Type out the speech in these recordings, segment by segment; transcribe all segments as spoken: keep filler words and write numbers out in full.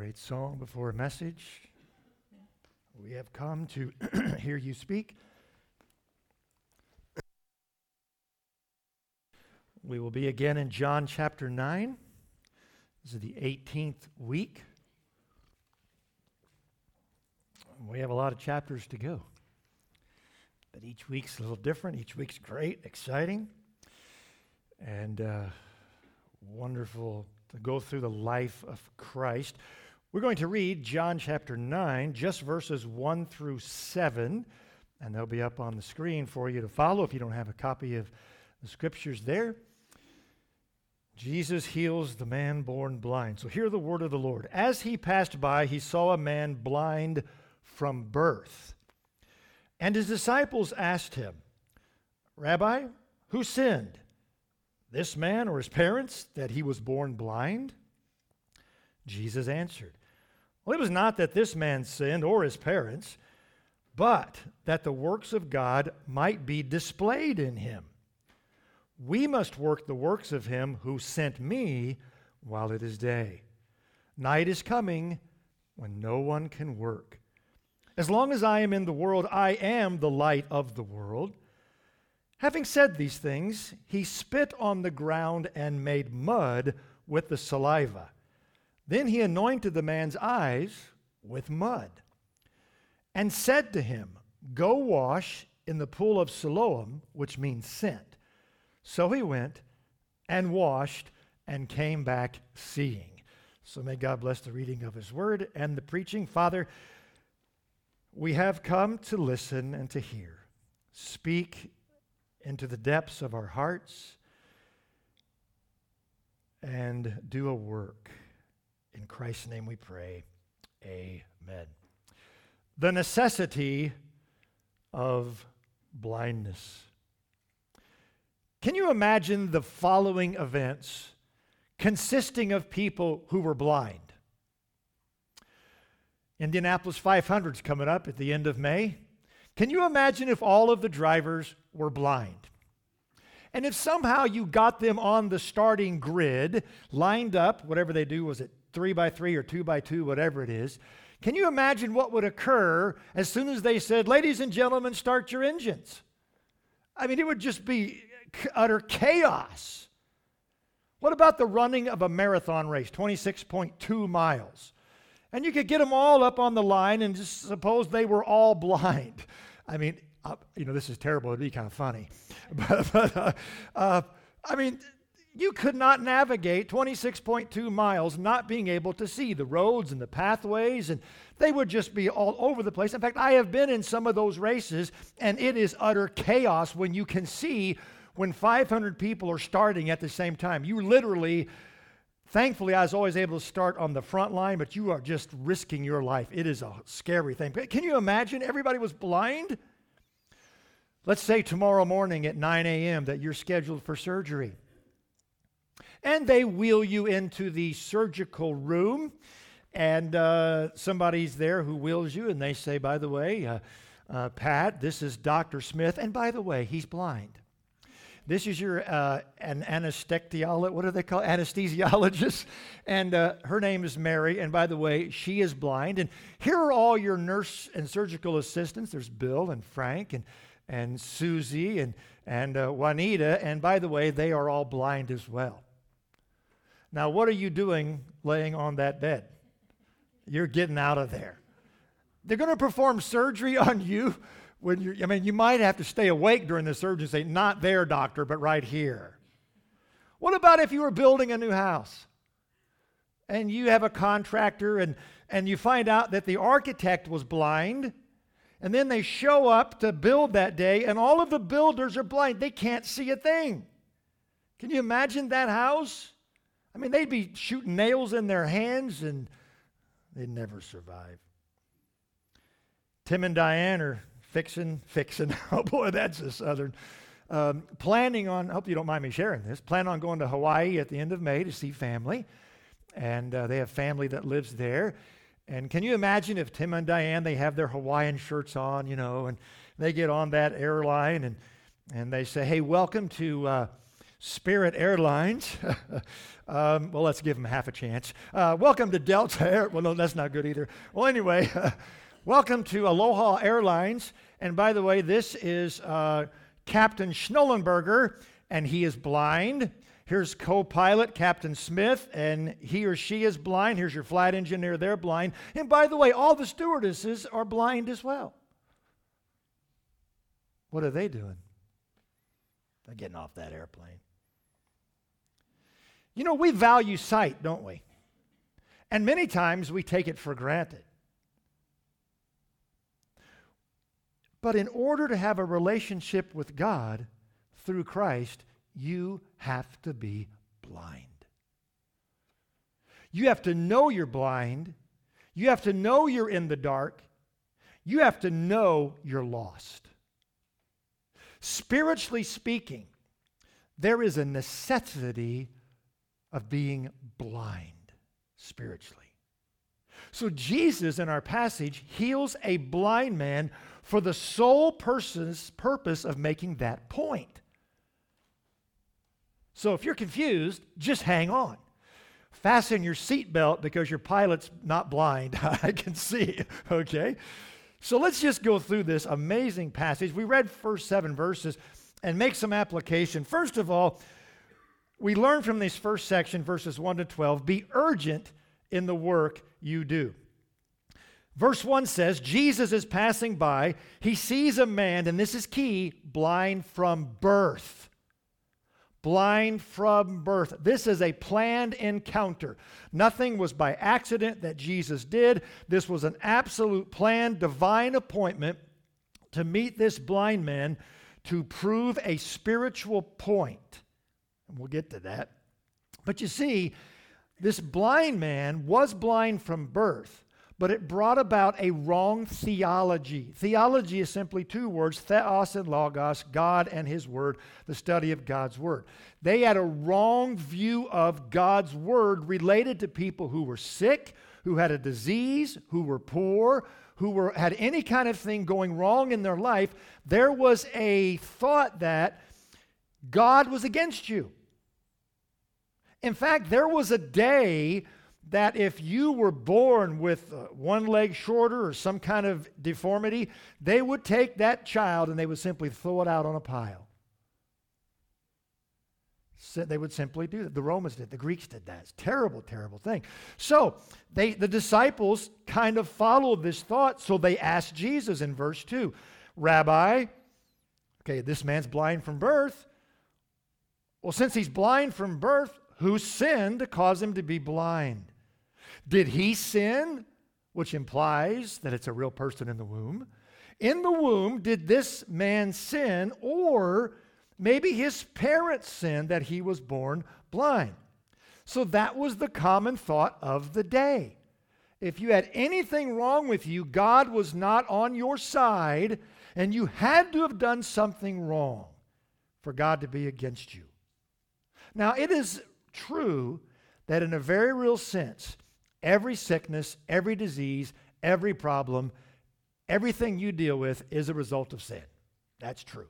Great song before a message. We have come to hear you speak. We will be again in John chapter nine. This is the eighteenth week. We have a lot of chapters to go. But each week's a little different. Each week's great, exciting, and uh, wonderful to go through the life of Christ. We're going to read John chapter nine, just verses one through seven, and they'll be up on the screen for you to follow if you don't have a copy of the scriptures there. Jesus heals the man born blind. So hear the word of the Lord. As he passed by, he saw a man blind from birth. And his disciples asked him, "Rabbi, who sinned, this man or his parents, that he was born blind?" Jesus answered, "Well, it was not that this man sinned or his parents, but that the works of God might be displayed in him. We must work the works of him who sent me while it is day. Night is coming when no one can work. As long as I am in the world, I am the light of the world." Having said these things, he spit on the ground and made mud with the saliva. Then he anointed the man's eyes with mud and said to him, "Go wash in the pool of Siloam," which means sent. So he went and washed and came back seeing. So may God bless the reading of his word and the preaching. Father, we have come to listen and to hear. Speak into the depths of our hearts and do a work. In Christ's name we pray. Amen. The necessity of blindness. Can you imagine the following events consisting of people who were blind? Indianapolis five hundred is coming up at the end of May. Can you imagine if all of the drivers were blind? And if somehow you got them on the starting grid, lined up, whatever they do, was it three by three or two by two, whatever it is, can you imagine what would occur as soon as they said, "Ladies and gentlemen, start your engines"? I mean, it would just be utter chaos. What about the running of a marathon race, twenty-six point two miles? And you could get them all up on the line and just suppose they were all blind. I mean, uh, you know, this is terrible. It'd be kind of funny. but, but uh, uh, I mean, you could not navigate twenty-six point two miles not being able to see the roads and the pathways, and they would just be all over the place. In fact, I have been in some of those races, and it is utter chaos when you can see when five hundred people are starting at the same time. You literally, thankfully, I was always able to start on the front line, but you are just risking your life. It is a scary thing. Can you imagine everybody was blind? Let's say tomorrow morning at nine a.m. that you're scheduled for surgery. And they wheel you into the surgical room, and uh, somebody's there who wheels you, and they say, "By the way, uh, uh, Pat, this is Doctor Smith, and by the way, he's blind. This is your uh, an anesthesiologist, what do they call it? Anesthesiologist, and uh, her name is Mary, and by the way, she is blind. And here are all your nurse and surgical assistants. There's Bill and Frank and and Susie and and uh, Juanita, and by the way, they are all blind as well. Now, what are you doing laying on that bed? You're getting out of there. They're going to perform surgery on you. When you, I mean, you might have to stay awake during the surgery and say, "Not there, doctor, but right here." What about if you were building a new house and you have a contractor and, and you find out that the architect was blind, and then they show up to build that day and all of the builders are blind. They can't see a thing. Can you imagine that house? I mean, they'd be shooting nails in their hands and they'd never survive. Tim and Diane are Fixing, fixing. Oh boy, that's a southern. Um, planning on, I hope you don't mind me sharing this, plan on going to Hawaii at the end of May to see family. And uh, they have family that lives there. And can you imagine if Tim and Diane, they have their Hawaiian shirts on, you know, and they get on that airline and, and they say, "Hey, welcome to uh, Spirit Airlines. um, well, let's give them half a chance. Uh, welcome to Delta Air. Well, no, that's not good either. Well, anyway, welcome to Aloha Airlines. And by the way, this is uh, Captain Schnollenberger, and he is blind. Here's co-pilot Captain Smith, and he or she is blind. Here's your flight engineer, they're blind. And by the way, all the stewardesses are blind as well. What are they doing? They're getting off that airplane. You know, we value sight, don't we? And many times we take it for granted. But in order to have a relationship with God through Christ, you have to be blind. You have to know you're blind. You have to know you're in the dark. You have to know you're lost. Spiritually speaking, there is a necessity of being blind spiritually. So Jesus, in our passage, heals a blind man for the sole person's purpose of making that point. So if you're confused, just hang on. Fasten your seatbelt because your pilot's not blind. I can see, okay? So let's just go through this amazing passage. We read first seven verses and make some application. First of all, we learn from this first section, verses one to twelve, be urgent in the work you do. Verse one says, Jesus is passing by. He sees a man, and this is key, blind from birth. Blind from birth. This is a planned encounter. Nothing was by accident that Jesus did. This was an absolute planned divine appointment to meet this blind man to prove a spiritual point. And we'll get to that. But you see, this blind man was blind from birth, but it brought about a wrong theology. Theology is simply two words, theos and logos, God and His Word, the study of God's Word. They had a wrong view of God's Word related to people who were sick, who had a disease, who were poor, who were had any kind of thing going wrong in their life. There was a thought that God was against you. In fact, there was a day that if you were born with uh, one leg shorter or some kind of deformity, they would take that child and they would simply throw it out on a pile. So they would simply do that. The Romans did. The Greeks did that. It's a terrible, terrible thing. So they, the disciples kind of followed this thought, so they asked Jesus in verse two, Rabbi, okay, this man's blind from birth. Well, since he's blind from birth, who sinned to cause him to be blind? Did he sin, which implies that it's a real person in the womb? In the womb, did this man sin, or maybe his parents sinned that he was born blind? So that was the common thought of the day. If you had anything wrong with you, God was not on your side, and you had to have done something wrong for God to be against you. Now, it is true that in a very real sense, every sickness, every disease, every problem, everything you deal with is a result of sin. That's true.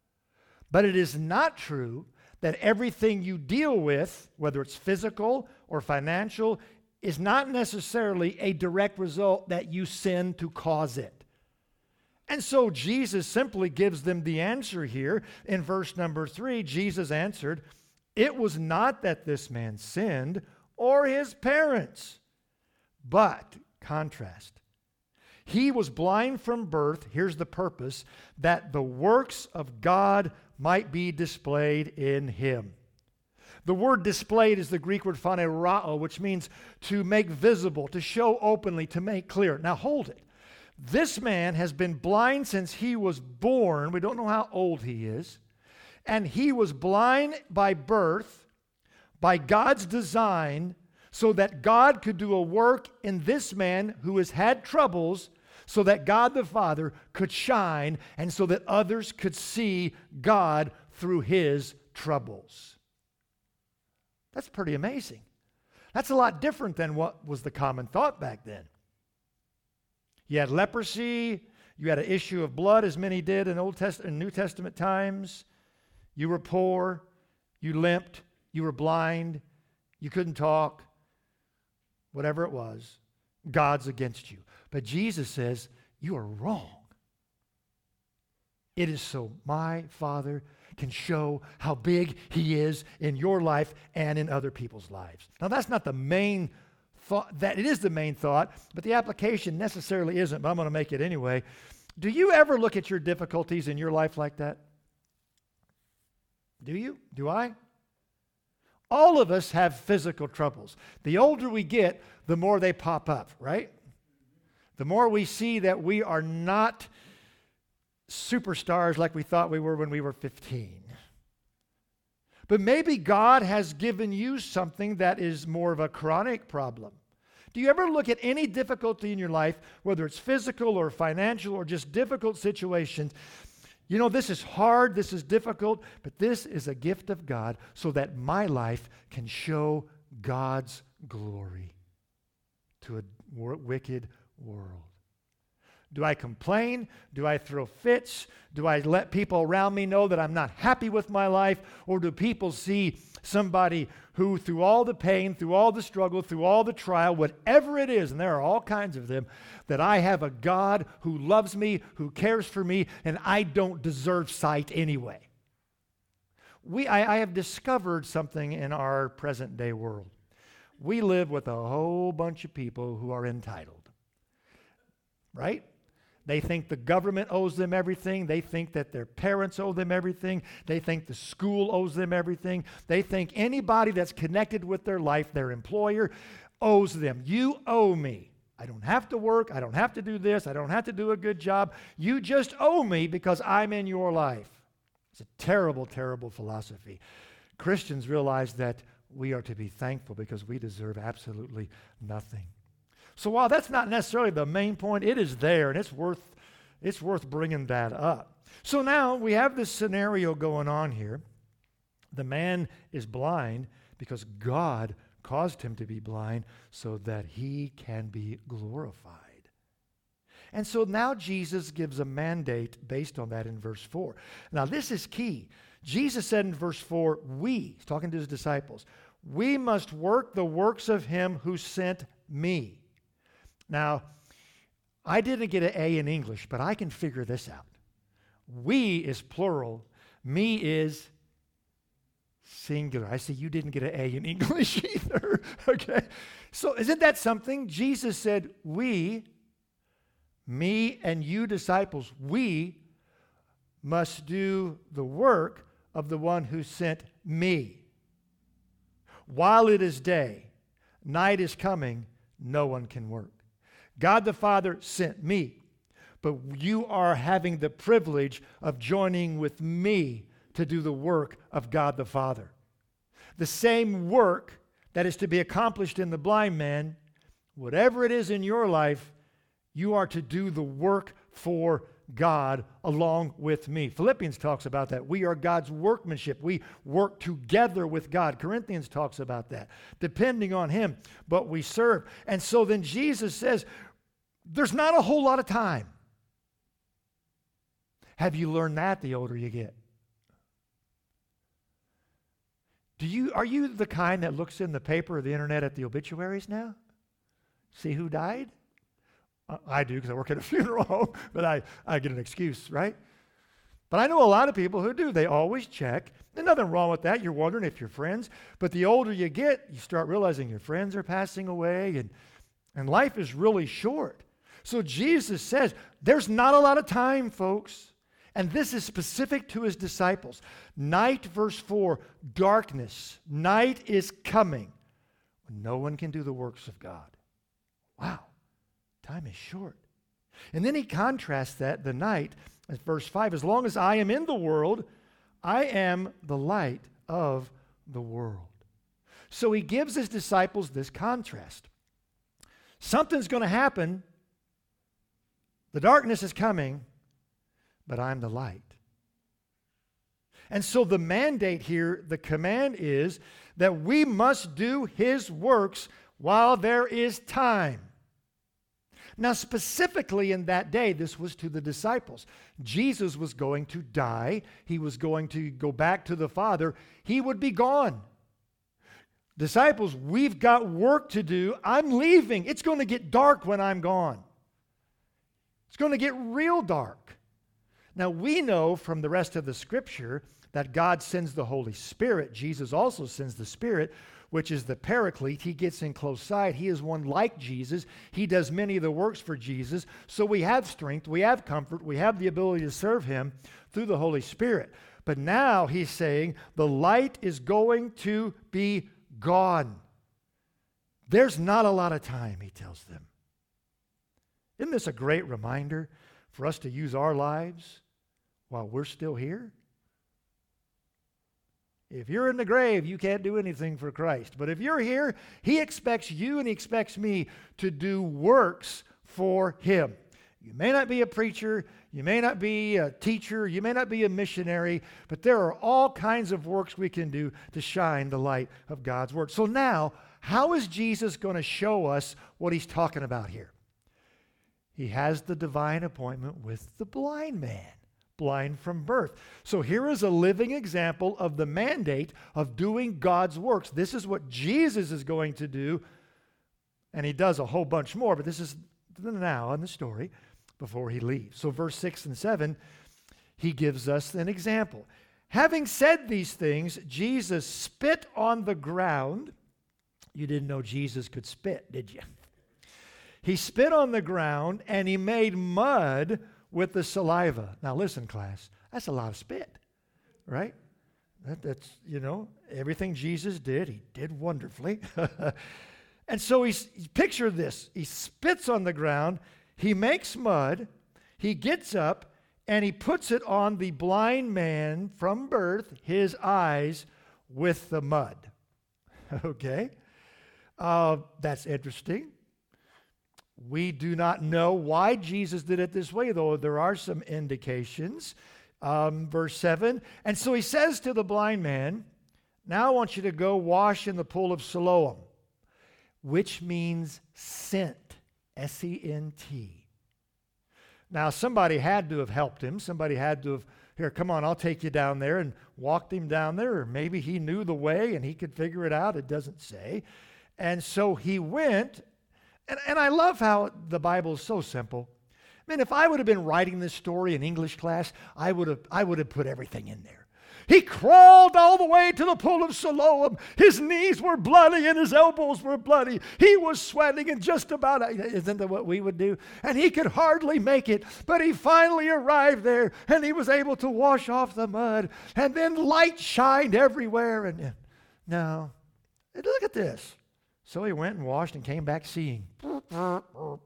But it is not true that everything you deal with, whether it's physical or financial, is not necessarily a direct result that you sin to cause it. And so Jesus simply gives them the answer here. In verse number three, Jesus answered, it was not that this man sinned or his parents. But, contrast, he was blind from birth, here's the purpose, that the works of God might be displayed in him. The word displayed is the Greek word phanerao, which means to make visible, to show openly, to make clear. Now hold it. This man has been blind since he was born. We don't know how old he is. And he was blind by birth, by God's design, so that God could do a work in this man who has had troubles, so that God the Father could shine, and so that others could see God through his troubles. That's pretty amazing. That's a lot different than what was the common thought back then. You had leprosy, you had an issue of blood, as many did in Old Testament and New Testament times. You were poor, you limped, you were blind, you couldn't talk, whatever it was, God's against you. But Jesus says, you are wrong. It is so my Father can show how big He is in your life and in other people's lives. Now, that's not the main thought. That it is the main thought, but the application necessarily isn't, but I'm going to make it anyway. Do you ever look at your difficulties in your life like that? Do you? Do I? All of us have physical troubles. The older we get, the more they pop up, right? The more we see that we are not superstars like we thought we were when we were fifteen. But maybe God has given you something that is more of a chronic problem. Do you ever look at any difficulty in your life, whether it's physical or financial or just difficult situations? You know, this is hard, this is difficult, but this is a gift of God so that my life can show God's glory to a wicked world. Do I complain? Do I throw fits? Do I let people around me know that I'm not happy with my life? Or do people see somebody who, through all the pain, through all the struggle, through all the trial, whatever it is, and there are all kinds of them, that I have a God who loves me, who cares for me, and I don't deserve sight anyway? We, I, I have discovered something in our present day world. We live with a whole bunch of people who are entitled, right? They think the government owes them everything. They think that their parents owe them everything. They think the school owes them everything. They think anybody that's connected with their life, their employer, owes them. You owe me. I don't have to work. I don't have to do this. I don't have to do a good job. You just owe me because I'm in your life. It's a terrible, terrible philosophy. Christians realize that we are to be thankful because we deserve absolutely nothing. So while that's not necessarily the main point, it is there, and it's worth, it's worth bringing that up. So now we have this scenario going on here. The man is blind because God caused him to be blind so that he can be glorified. And so now Jesus gives a mandate based on that in verse four. Now this is key. Jesus said in verse four, we, he's talking to his disciples, we must work the works of him who sent me. Now, I didn't get an A in English, but I can figure this out. We is plural. Me is singular. I see you didn't get an A in English either. Okay. So isn't that something? Jesus said, we, me and you disciples, we must do the work of the one who sent me. While it is day, night is coming, no one can work. God the Father sent me, but you are having the privilege of joining with me to do the work of God the Father. The same work that is to be accomplished in the blind man, whatever it is in your life, you are to do the work for God along with me. Philippians talks about that. We are God's workmanship. We work together with God. Corinthians talks about that. Depending on Him, but we serve. And so then Jesus says, there's not a whole lot of time. Have you learned that the older you get? Do you, are you the kind that looks in the paper or the internet at the obituaries now? See who died? Uh, I do because I work at a funeral home, but I, I get an excuse, right? But I know a lot of people who do. They always check. There's nothing wrong with that. You're wondering if your friends. But the older you get, you start realizing your friends are passing away, and, and life is really short. So Jesus says, there's not a lot of time, folks. And this is specific to his disciples. Night, verse four, darkness. Night is coming when no one can do the works of God. Wow, time is short. And then he contrasts that, the night, as verse five, as long as I am in the world, I am the light of the world. So he gives his disciples this contrast. Something's going to happen. The darkness is coming, but I'm the light. And so the mandate here, the command is that we must do his works while there is time. Now, specifically in that day, this was to the disciples. Jesus was going to die. He was going to go back to the Father. He would be gone. Disciples, we've got work to do. I'm leaving. It's going to get dark when I'm gone. It's going to get real dark. Now, we know from the rest of the Scripture that God sends the Holy Spirit. Jesus also sends the Spirit, which is the Paraclete. He gets in close side. He is one like Jesus. He does many of the works for Jesus. So we have strength, we have comfort, we have the ability to serve Him through the Holy Spirit. But now He's saying the light is going to be gone. There's not a lot of time, He tells them. Isn't this a great reminder for us to use our lives while we're still here? If you're in the grave, you can't do anything for Christ. But if you're here, He expects you and He expects me to do works for Him. You may not be a preacher, you may not be a teacher, you may not be a missionary, but there are all kinds of works we can do to shine the light of God's Word. So now, how is Jesus going to show us what He's talking about here? He has the divine appointment with the blind man. Blind from birth. So here is a living example of the mandate of doing God's works. This is what Jesus is going to do, and He does a whole bunch more, but this is now in the story before He leaves. So verse six and seven, He gives us an example. Having said these things, Jesus spit on the ground. You didn't know Jesus could spit, did you? He spit on the ground, and He made mud with the saliva. Now listen, class, that's a lot of spit, right? That, that's, you know, everything Jesus did, He did wonderfully. And so he's, picture this. He spits on the ground, He makes mud, He gets up, and He puts it on the blind man from birth, his eyes, with the mud. Okay? Uh, that's interesting. We do not know why Jesus did it this way, though there are some indications. Um, verse seven, and so He says to the blind man, now I want you to go wash in the pool of Siloam, which means sent, S E N T. Now somebody had to have helped him. Somebody had to have, here, come on, I'll take you down there, and walked him down there. Or maybe he knew the way and he could figure it out. It doesn't say. And so he went. And, and I love how the Bible is so simple. I mean, if I would have been writing this story in English class, I would have I would have put everything in there. He crawled all the way to the pool of Siloam. His knees were bloody and his elbows were bloody. He was sweating and just about, isn't that what we would do? And he could hardly make it, but he finally arrived there and he was able to wash off the mud, and then light shined everywhere. And no, look at this. So he went and washed and came back seeing. I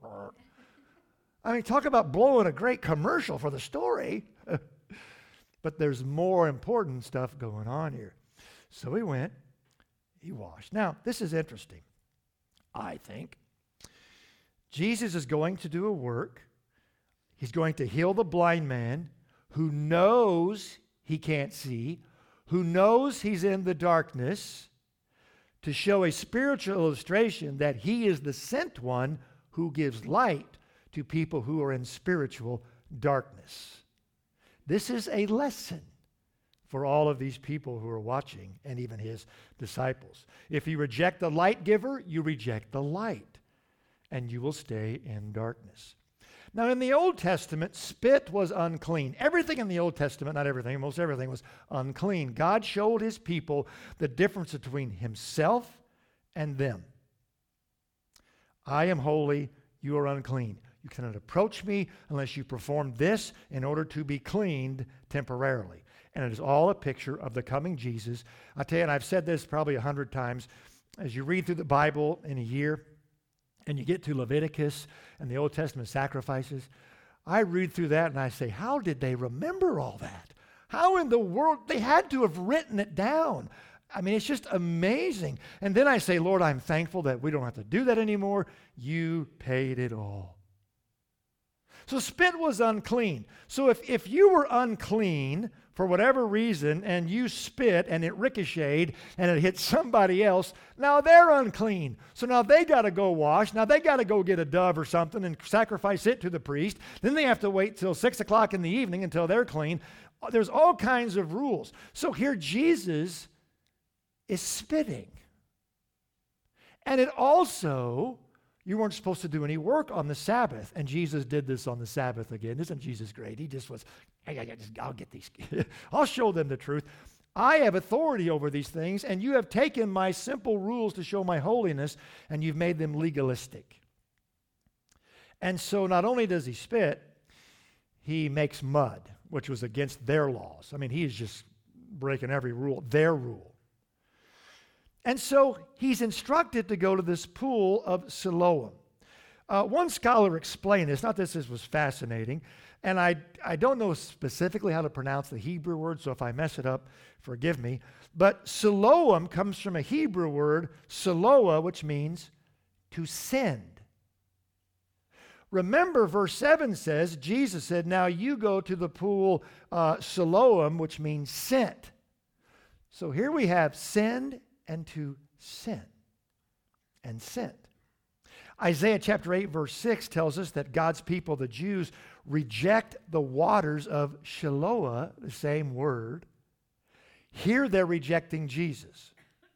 mean, talk about blowing a great commercial for the story. But there's more important stuff going on here. So he went, he washed. Now, this is interesting, I think. Jesus is going to do a work. He's going to heal the blind man who knows he can't see, who knows he's in the darkness, to show a spiritual illustration that He is the sent one who gives light to people who are in spiritual darkness. This is a lesson for all of these people who are watching, and even His disciples. If you reject the light giver, you reject the light, and you will stay in darkness. Now, in the Old Testament, spit was unclean. Everything in the Old Testament, not everything, most everything was unclean. God showed His people the difference between Himself and them. I am holy, you are unclean. You cannot approach me unless you perform this in order to be cleaned temporarily. And it is all a picture of the coming Jesus. I tell you, and I've said this probably a hundred times, as you read through the Bible in a year, and you get to Leviticus and the Old Testament sacrifices, I read through that and I say, how did they remember all that? How in the world? They had to have written it down. I mean, it's just amazing. And then I say, Lord, I'm thankful that we don't have to do that anymore. You paid it all. So spit was unclean. So if, if you were unclean for whatever reason, and you spit and it ricocheted and it hit somebody else, now they're unclean. So now they got to go wash. Now they got to go get a dove or something and sacrifice it to the priest. Then they have to wait till six o'clock in the evening until they're clean. There's all kinds of rules. So here Jesus is spitting. And it also, you weren't supposed to do any work on the Sabbath. And Jesus did this on the Sabbath again. Isn't Jesus great? He just was, I, I, just, I'll get these. I'll show them the truth. I have authority over these things, and you have taken my simple rules to show my holiness, and you've made them legalistic. And so not only does he spit, he makes mud, which was against their laws. I mean, he is just breaking every rule, their rule. And so he's instructed to go to this pool of Siloam. Uh, one scholar explained this, not that this was fascinating, and I, I don't know specifically how to pronounce the Hebrew word, so if I mess it up, forgive me. But Siloam comes from a Hebrew word, Siloah, which means to send. Remember, verse seven says, Jesus said, now you go to the pool uh, Siloam, which means sent. So here we have send and to send and sent. Isaiah chapter eight, verse six tells us that God's people, the Jews, reject the waters of Shiloah, the same word. Here they're rejecting Jesus.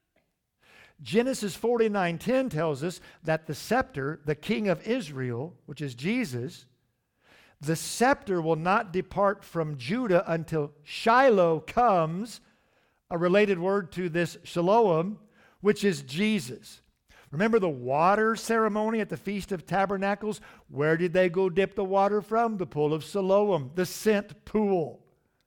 Genesis forty-nine ten tells us that the scepter, the king of Israel, which is Jesus, the scepter will not depart from Judah until Shiloh comes, a related word to this Siloam, which is Jesus. Remember the water ceremony at the Feast of Tabernacles? Where did they go dip the water from? The pool of Siloam, the sent pool.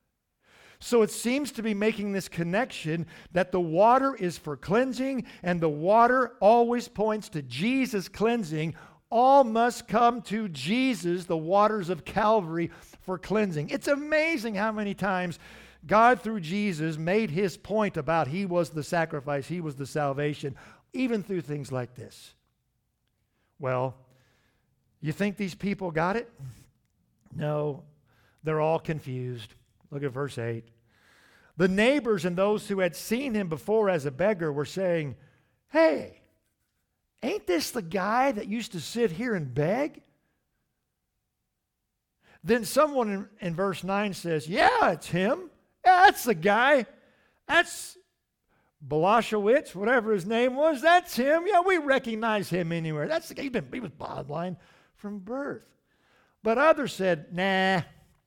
So it seems to be making this connection that the water is for cleansing, and the water always points to Jesus cleansing. All must come to Jesus, the waters of Calvary, for cleansing. It's amazing how many times God, through Jesus, made his point about he was the sacrifice, he was the salvation, even through things like this. Well, you think these people got it? No, they're all confused. Look at verse eight. The neighbors and those who had seen him before as a beggar were saying, hey, ain't this the guy that used to sit here and beg? Then someone in, in verse nine says, yeah, it's him. Yeah, that's the guy. That's Balashowitz, whatever his name was. That's him. Yeah, we recognize him anywhere. That's the guy. He's been, he was blind from birth. But others said, nah,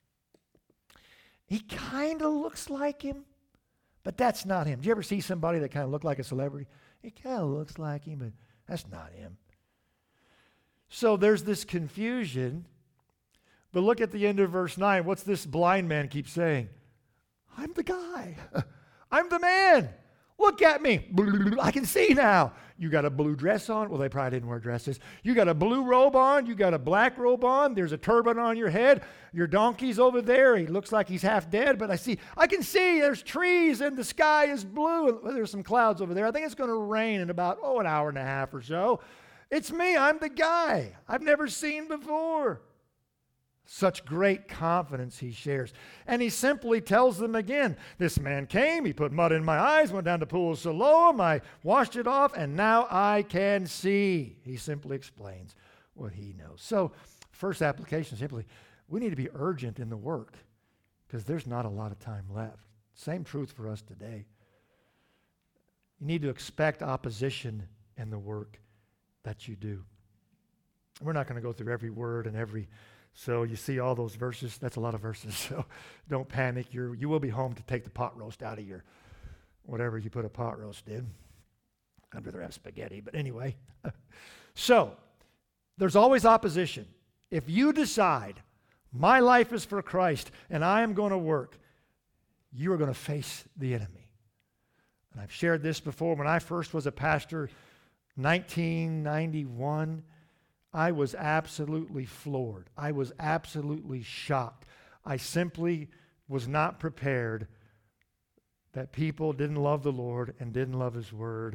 he kind of looks like him, but that's not him. Do you ever see somebody that kind of look like a celebrity? He kind of looks like him, but that's not him. So there's this confusion. But look at the end of verse nine. What's this blind man keep saying? I'm the guy. I'm the man. Look at me. I can see now. You got a blue dress on. Well, they probably didn't wear dresses. You got a blue robe on. You got a black robe on. There's a turban on your head. Your donkey's over there. He looks like he's half dead, but I see, I can see there's trees and the sky is blue. And there's some clouds over there. I think it's going to rain in about, oh, an hour and a half or so. It's me. I'm the guy I've never seen before. Such great confidence he shares. And he simply tells them again, this man came, he put mud in my eyes, went down to pool of Siloam, I washed it off, and now I can see. He simply explains what he knows. So, first application, simply, we need to be urgent in the work because there's not a lot of time left. Same truth for us today. You need to expect opposition in the work that you do. We're not going to go through every word and every So you see all those verses. That's a lot of verses. So don't panic. You're, you will be home to take the pot roast out of your whatever you put a pot roast in. I'd rather have spaghetti. But anyway. So there's always opposition. If you decide my life is for Christ and I am going to work, you are going to face the enemy. And I've shared this before. When I first was a pastor, nineteen ninety-one, I was absolutely floored. I was absolutely shocked. I simply was not prepared that people didn't love the Lord and didn't love His Word.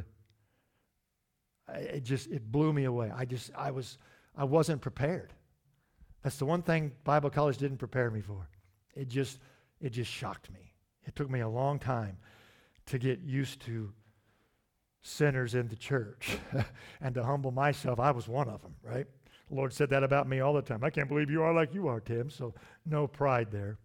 It just, it blew me away. I just, I was, I wasn't prepared. That's the one thing Bible college didn't prepare me for. It just, it just shocked me. It took me a long time to get used to sinners in the church and to humble myself. I was one of them, right? The Lord said that about me all the time. I can't believe you are like you are, Tim. So no pride there.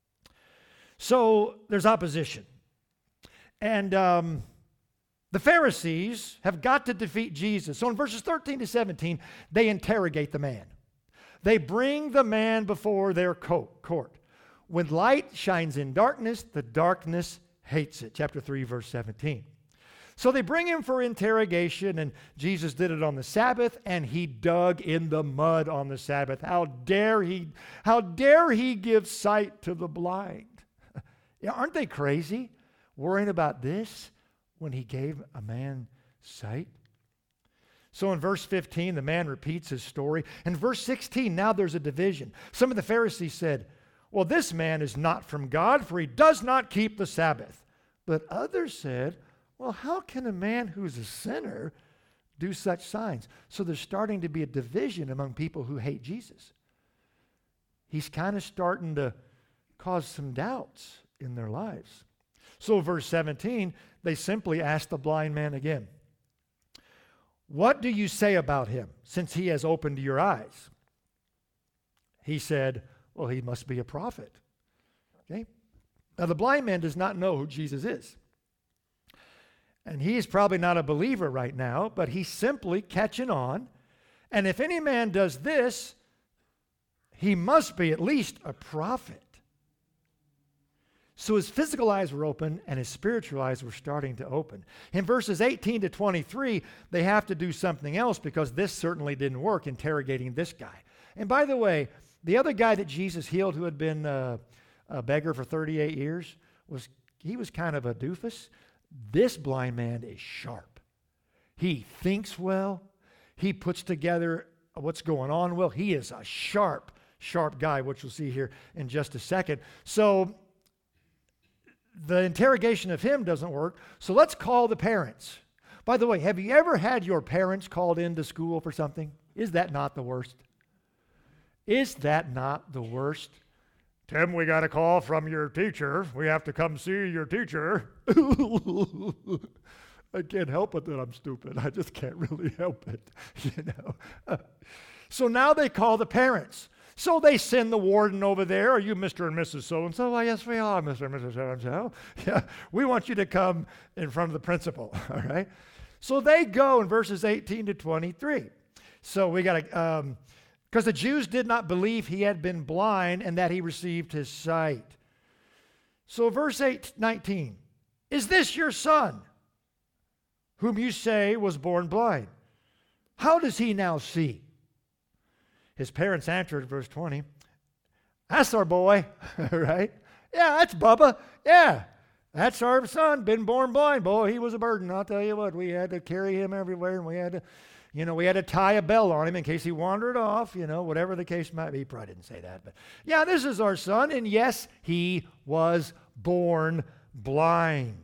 So there's opposition. And um, the Pharisees have got to defeat Jesus. So in verses thirteen to seventeen, they interrogate the man. They bring the man before their court. When light shines in darkness, the darkness hates it. Chapter three, verse seventeen. So they bring him for interrogation, and Jesus did it on the Sabbath, and he dug in the mud on the Sabbath. How dare he, how dare he give sight to the blind? Yeah, aren't they crazy, worrying about this when he gave a man sight? So in verse fifteen, the man repeats his story. In verse sixteen, now there's a division. Some of the Pharisees said, well, this man is not from God, for he does not keep the Sabbath. But others said, well, how can a man who's a sinner do such signs? So there's starting to be a division among people who hate Jesus. He's kind of starting to cause some doubts in their lives. So verse seventeen, they simply ask the blind man again, what do you say about him, since he has opened your eyes? He said, well, he must be a prophet. Okay? Now the blind man does not know who Jesus is. And he is probably not a believer right now, but he's simply catching on. And if any man does this, he must be at least a prophet. So his physical eyes were open and his spiritual eyes were starting to open. In verses eighteen to twenty-three, they have to do something else because this certainly didn't work, interrogating this guy. And by the way, the other guy that Jesus healed who had been uh, a beggar for thirty-eight years, was he was kind of a doofus. This blind man is sharp. He thinks well. He puts together what's going on well. He is a sharp, sharp guy, which we'll see here in just a second. So the interrogation of him doesn't work. So let's call the parents. By the way, have you ever had your parents called into school for something? Is that not the worst? Is that not the worst? Tim, we got a call from your teacher. We have to come see your teacher. I can't help it that I'm stupid. I just can't really help it, you know. So now they call the parents. So they send the warden over there. Are you Mister and Missus So-and-so? Well, yes, we are, Mister and Missus So-and-so. Yeah, we want you to come in front of the principal, all right? So they go in verses eighteen to twenty-three. So we got to... Um, Because the Jews did not believe he had been blind and that he received his sight. So verse eight, nineteen, is this your son, whom you say was born blind? How does he now see? His parents answered, verse twenty, that's our boy, right? Yeah, that's Bubba. Yeah, that's our son, been born blind. Boy, he was a burden. I'll tell you what, we had to carry him everywhere, and we had to... You know, we had to tie a bell on him in case he wandered off, you know, whatever the case might be. He probably didn't say that. But yeah, this is our son. And yes, he was born blind.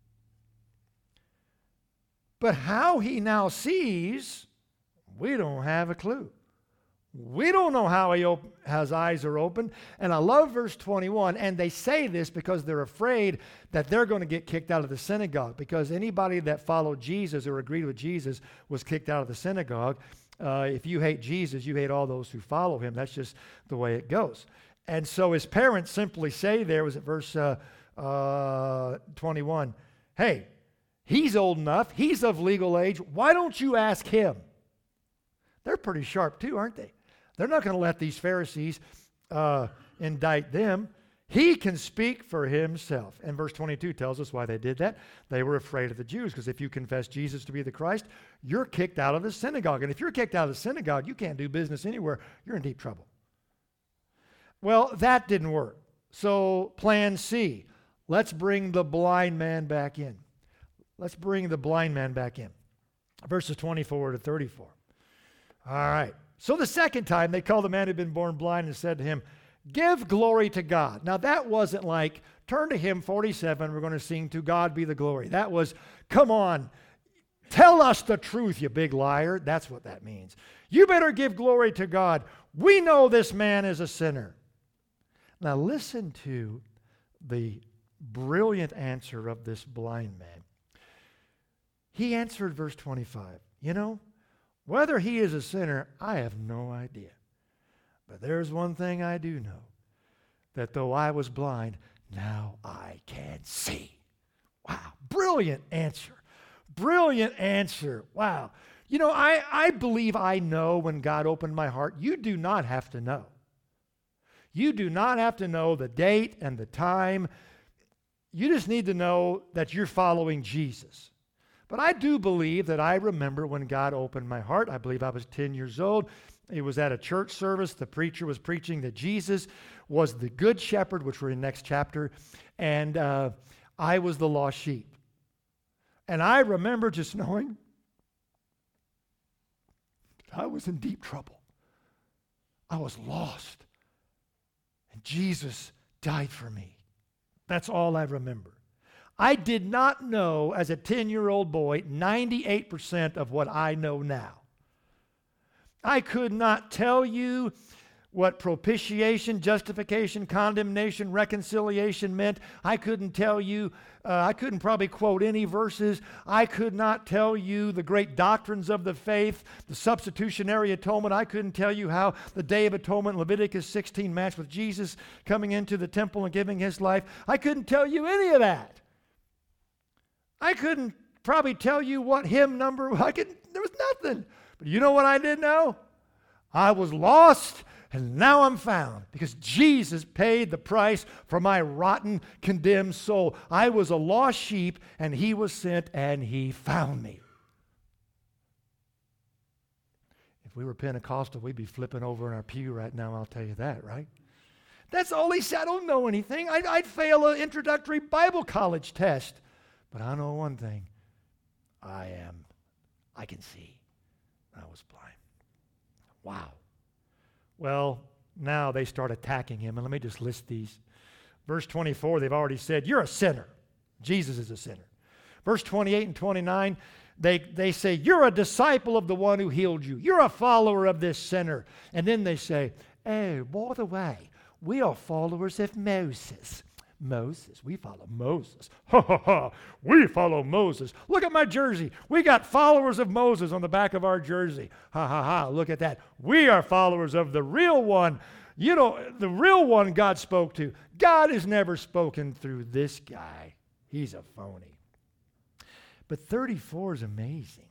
But how he now sees, we don't have a clue. We don't know how he op- his eyes are open. And I love verse twenty-one. And they say this because they're afraid that they're going to get kicked out of the synagogue. Because anybody that followed Jesus or agreed with Jesus was kicked out of the synagogue. Uh, if you hate Jesus, you hate all those who follow him. That's just the way it goes. And so his parents simply say there, was it verse uh, uh, twenty-one, hey, he's old enough. He's of legal age. Why don't you ask him? They're pretty sharp too, aren't they? They're not going to let these Pharisees uh, indict them. He can speak for himself. And verse twenty-two tells us why they did that. They were afraid of the Jews, because if you confess Jesus to be the Christ, you're kicked out of the synagogue. And if you're kicked out of the synagogue, you can't do business anywhere. You're in deep trouble. Well, that didn't work. So plan C, let's bring the blind man back in. Let's bring the blind man back in. Verses twenty-four to thirty-four. All right. So the second time, they called the man who had been born blind and said to him, give glory to God. Now that wasn't like, turn to hymn forty-seven, we're going to sing To God Be the Glory. That was, come on, tell us the truth, you big liar. That's what that means. You better give glory to God. We know this man is a sinner. Now listen to the brilliant answer of this blind man. He answered, verse twenty-five, you know, whether he is a sinner, I have no idea. But there's one thing I do know, that though I was blind, now I can see. Wow, brilliant answer. Brilliant answer. Wow. You know, I, I believe I know when God opened my heart. You do not have to know. You do not have to know the date and the time. You just need to know that you're following Jesus. But I do believe that I remember when God opened my heart. I believe I was ten years old. It was at a church service. The preacher was preaching that Jesus was the good shepherd, which we're in next chapter, and uh, I was the lost sheep. And I remember just knowing that I was in deep trouble. I was lost. And Jesus died for me. That's all I remember. I did not know, as a ten-year-old boy, ninety-eight percent of what I know now. I could not tell you what propitiation, justification, condemnation, reconciliation meant. I couldn't tell you, uh, I couldn't probably quote any verses. I could not tell you the great doctrines of the faith, the substitutionary atonement. I couldn't tell you how the Day of Atonement, Leviticus sixteen matched with Jesus coming into the temple and giving his life. I couldn't tell you any of that. I couldn't probably tell you what hymn number, I could, there was nothing. But you know what I did know? I was lost and now I'm found because Jesus paid the price for my rotten, condemned soul. I was a lost sheep and he was sent and he found me. If we were Pentecostal, we'd be flipping over in our pew right now, I'll tell you that, right? That's all he said. I don't know anything. I'd, I'd fail an introductory Bible college test. But I know one thing. I am, I can see. I was blind. Wow. Well, now they start attacking him. And let me just list these. Verse twenty-four, they've already said, you're a sinner. Jesus is a sinner. Verse twenty-eight and twenty-nine, they, they say, you're a disciple of the one who healed you. You're a follower of this sinner. And then they say, oh, by the way, we are followers of Moses. Moses. We follow Moses. Ha ha ha. We follow Moses. Look at my jersey. We got followers of Moses on the back of our jersey. Ha ha ha. Look at that. We are followers of the real one. You know, the real one God spoke to. God has never spoken through this guy. He's a phony. But thirty-four is amazing.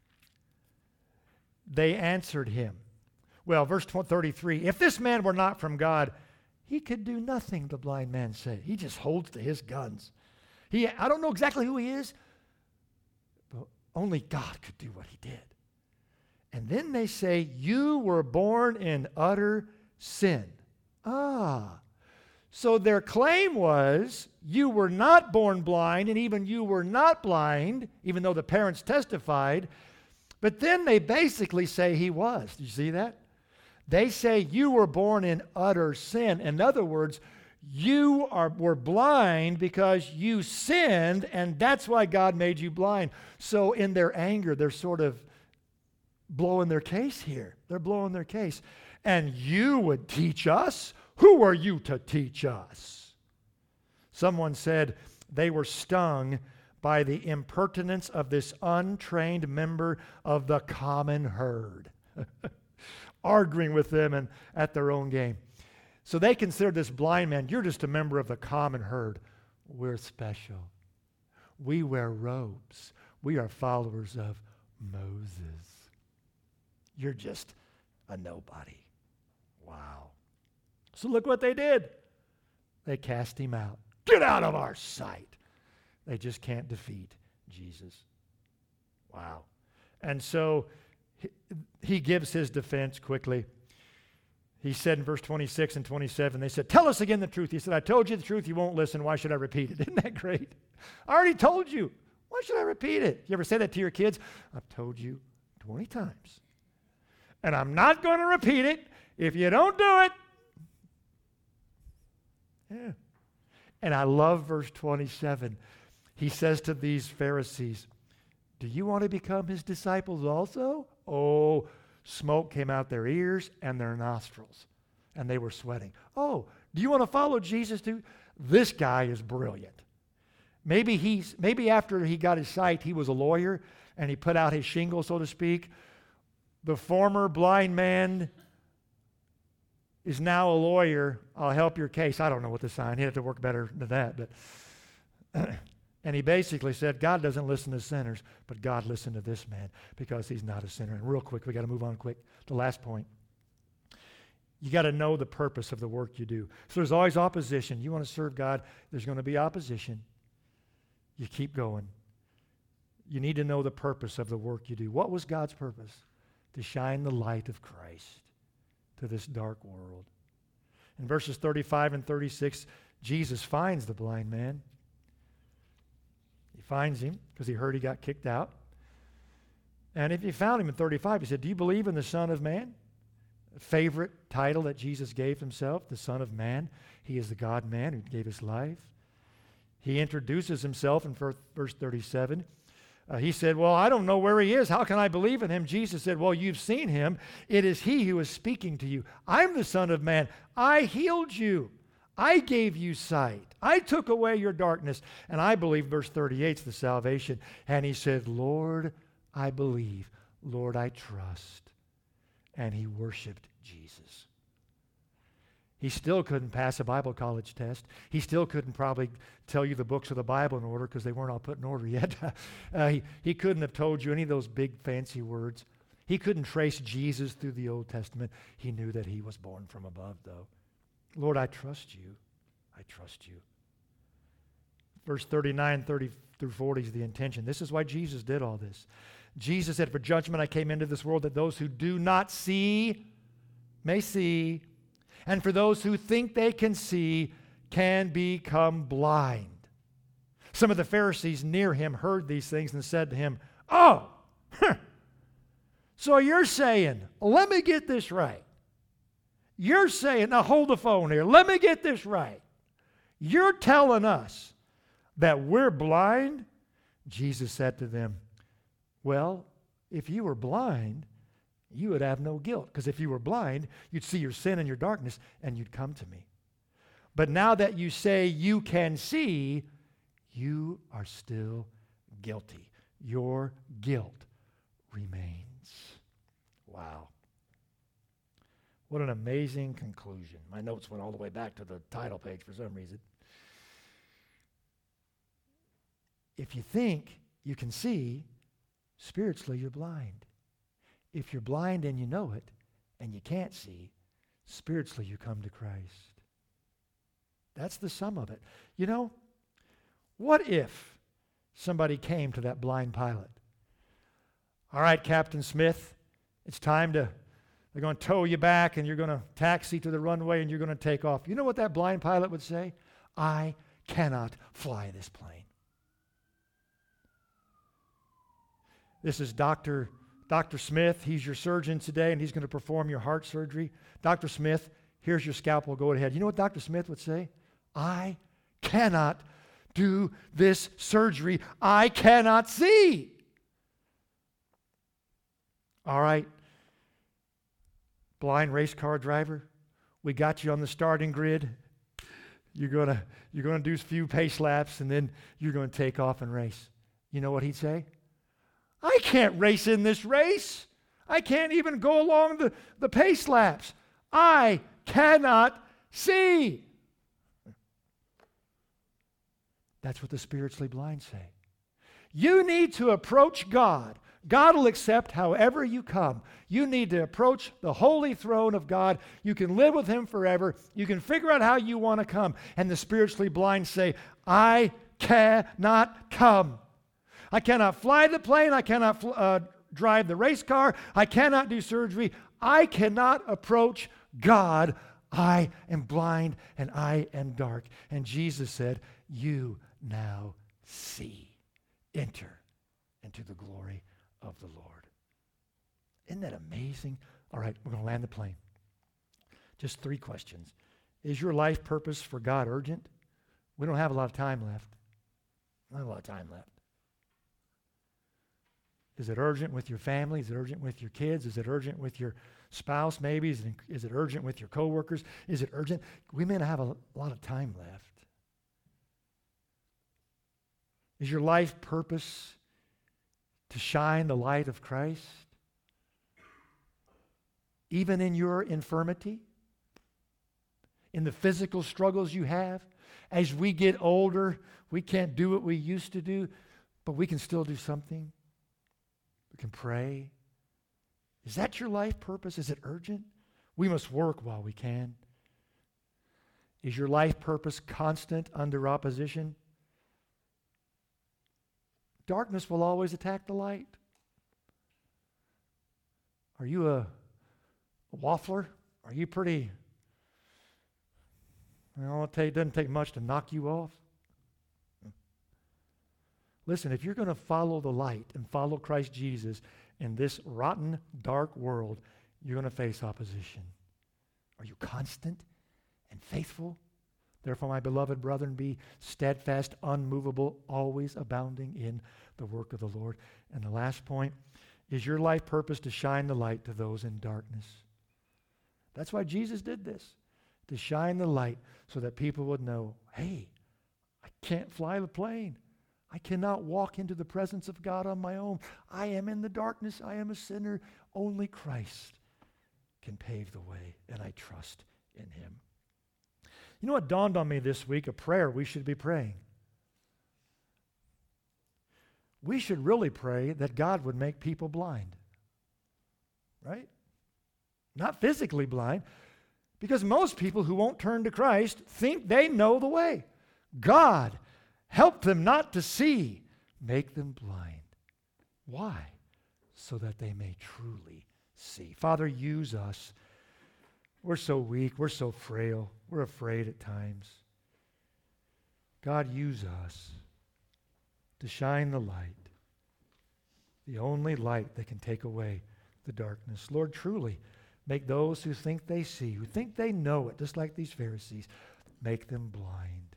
They answered him. Well, verse thirty-three, if this man were not from God, he could do nothing, the blind man said. He just holds to his guns. He, I don't know exactly who he is, but only God could do what he did. And then they say, you were born in utter sin. Ah. So their claim was, you were not born blind, and even you were not blind, even though the parents testified. But then they basically say he was. Did you see that? They say you were born in utter sin. In other words, you are, were blind because you sinned, and that's why God made you blind. So in their anger, they're sort of blowing their case here. They're blowing their case. And you would teach us? Who are you to teach us? Someone said they were stung by the impertinence of this untrained member of the common herd. Arguing with them and at their own game. So they considered this blind man, you're just a member of the common herd. We're special. We wear robes. We are followers of Moses. You're just a nobody. Wow. So look what they did. They cast him out. Get out of our sight. They just can't defeat Jesus. Wow. And so he gives his defense quickly. He said in verse twenty-six and twenty-seven, they said, tell us again the truth. He said, I told you the truth, you won't listen. Why should I repeat it? Isn't that great? I already told you. Why should I repeat it? You ever say that to your kids? I've told you twenty times. And I'm not going to repeat it. If you don't do it. Yeah. And I love verse twenty-seven. He says to these Pharisees, do you want to become his disciples also? Oh, smoke came out their ears and their nostrils, and they were sweating. Oh, do you want to follow Jesus too? This guy is brilliant. Maybe he's maybe after he got his sight, he was a lawyer and he put out his shingle, so to speak. The former blind man is now a lawyer. I'll help your case. I don't know what to sign. He'd have to work better than that. But and he basically said, God doesn't listen to sinners, but God listened to this man because he's not a sinner. And real quick, we got to move on quick. The last point. You got to know the purpose of the work you do. So there's always opposition. You want to serve God, there's going to be opposition. You keep going. You need to know the purpose of the work you do. What was God's purpose? To shine the light of Christ to this dark world. In verses thirty-five and thirty-six, Jesus finds the blind man. He finds him because he heard he got kicked out. And if he found him in thirty-five, he said, do you believe in the Son of Man? A favorite title that Jesus gave himself, the Son of Man. He is the God-man who gave his life. He introduces himself in verse thirty-seven. Uh, he said, well, I don't know where he is. How can I believe in him? Jesus said, well, you've seen him. It is he who is speaking to you. I'm the Son of Man. I healed you. I gave you sight. I took away your darkness. And I believe, verse thirty-eight is the salvation. And he said, Lord, I believe. Lord, I trust. And he worshiped Jesus. He still couldn't pass a Bible college test. He still couldn't probably tell you the books of the Bible in order because they weren't all put in order yet. uh, he, he couldn't have told you any of those big fancy words. He couldn't trace Jesus through the Old Testament. He knew that he was born from above, though. Lord, I trust you. I trust you. Verse thirty-nine, thirty through forty is the intention. This is why Jesus did all this. Jesus said, for judgment I came into this world that those who do not see may see, and for those who think they can see can become blind. Some of the Pharisees near him heard these things and said to him, oh, huh, so you're saying, let me get this right. You're saying, now hold the phone here, let me get this right. You're telling us that we're blind? Jesus said to them, well, if you were blind, you would have no guilt. Because if you were blind, you'd see your sin and your darkness, and you'd come to me. But now that you say you can see, you are still guilty. Your guilt remains. Wow. What an amazing conclusion. My notes went all the way back to the title page for some reason. If you think you can see, spiritually you're blind. If you're blind and you know it, and you can't see, spiritually you come to Christ. That's the sum of it. You know, what if somebody came to that blind pilot? All right, Captain Smith, it's time to, they're going to tow you back and you're going to taxi to the runway and you're going to take off. You know what that blind pilot would say? I cannot fly this plane. This is Doctor Doctor Smith. He's your surgeon today, and he's going to perform your heart surgery. Doctor Smith, here's your scalpel. Go ahead. You know what Doctor Smith would say? I cannot do this surgery. I cannot see. All right, blind race car driver, we got you on the starting grid. You're gonna you're gonna do a few pace laps, and then you're going to take off and race. You know what he'd say? I can't race in this race. I can't even go along the, the pace laps. I cannot see. That's what the spiritually blind say. You need to approach God. God will accept however you come. You need to approach the holy throne of God. You can live with him forever. You can figure out how you want to come. And the spiritually blind say, I cannot come. I cannot fly the plane. I cannot uh, drive the race car. I cannot do surgery. I cannot approach God. I am blind and I am dark. And Jesus said, you now see. Enter into the glory of the Lord. Isn't that amazing? All right, we're going to land the plane. Just three questions. Is your life purpose for God urgent? We don't have a lot of time left. Not a lot of time left. Is it urgent with your family? Is it urgent with your kids? Is it urgent with your spouse maybe? Is it, is it urgent with your coworkers? Is it urgent? We may not have a lot of time left. Is your life purpose to shine the light of Christ? Even in your infirmity? In the physical struggles you have? As we get older, we can't do what we used to do, but we can still do something. We can pray. Is that your life purpose? Is it urgent? We must work while we can. Is your life purpose constant under opposition? Darkness will always attack the light. Are you a, a waffler? Are you pretty... Well, I'll tell you, it doesn't take much to knock you off. Listen, if you're going to follow the light and follow Christ Jesus in this rotten, dark world, you're going to face opposition. Are you constant and faithful? Therefore, my beloved brethren, be steadfast, unmovable, always abounding in the work of the Lord. And the last point is your life purpose to shine the light to those in darkness. That's why Jesus did this, to shine the light so that people would know, hey, I can't fly the plane. I cannot walk into the presence of God on my own. I am in the darkness. I am a sinner. Only Christ can pave the way, and I trust in him. You know what dawned on me this week? A prayer we should be praying. We should really pray that God would make people blind. Right? Not physically blind, because most people who won't turn to Christ think they know the way. God, help them not to see. Make them blind. Why? So that they may truly see. Father, use us. We're so weak. We're so frail. We're afraid at times. God, use us to shine the light, the only light that can take away the darkness. Lord, truly, make those who think they see, who think they know it, just like these Pharisees, make them blind.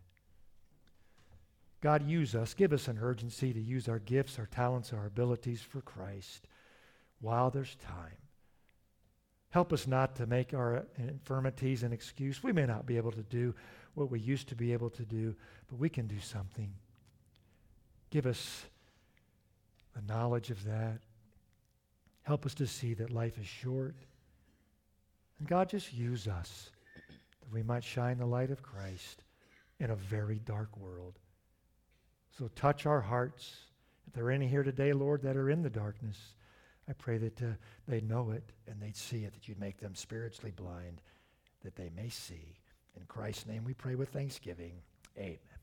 God, use us. Give us an urgency to use our gifts, our talents, our abilities for Christ while there's time. Help us not to make our infirmities an excuse. We may not be able to do what we used to be able to do, but we can do something. Give us the knowledge of that. Help us to see that life is short. And God, just use us that we might shine the light of Christ in a very dark world. So touch our hearts. If there are any here today, Lord, that are in the darkness, I pray that uh, they'd know it and they'd see it, that you'd make them spiritually blind, that they may see. In Christ's name we pray with thanksgiving. Amen.